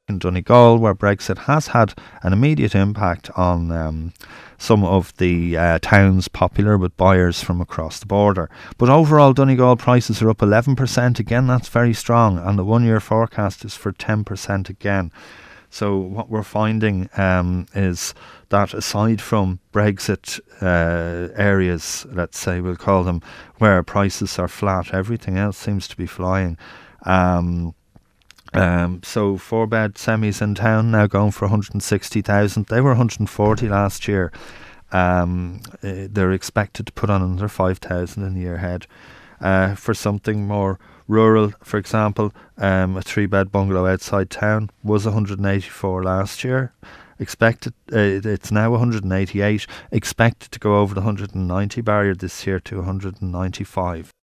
in Donegal, where Brexit has had an immediate impact on some of the towns popular with buyers from across the border. But overall, Donegal prices are up 11%. Again, that's very strong, and the 1 year forecast is for 10% again. So what we're finding is that aside from Brexit areas, let's say we'll call them, where prices are flat, everything else seems to be flying. So 4-bed semis in town now going for 160,000. They were 140 last year. They're expected to put on another 5,000 in the year ahead. For something more rural, for example, a 3-bed bungalow outside town was 184 last year. Expected, it's now 188. Expected to go over the 190 barrier this year to 195.